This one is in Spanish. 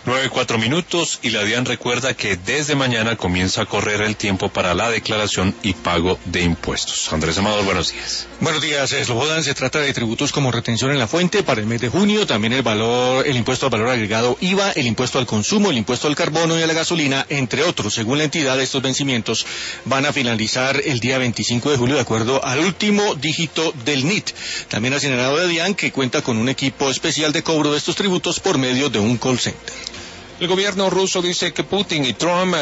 9:04 y la DIAN recuerda que desde mañana comienza a correr el tiempo para la declaración y pago de impuestos. Andrés Amador, buenos días. Buenos días, Slobodan. Se trata de tributos como retención en la fuente para el mes de junio, también el impuesto al valor agregado IVA, el impuesto al consumo, el impuesto al carbono y a la gasolina, entre otros. Según la entidad, estos vencimientos van a finalizar el día 25 de julio de acuerdo al último dígito del NIT. También ha señalado la DIAN que cuenta con un equipo especial de cobro de estos tributos por medio de un call center. El gobierno ruso dice que Putin y Trump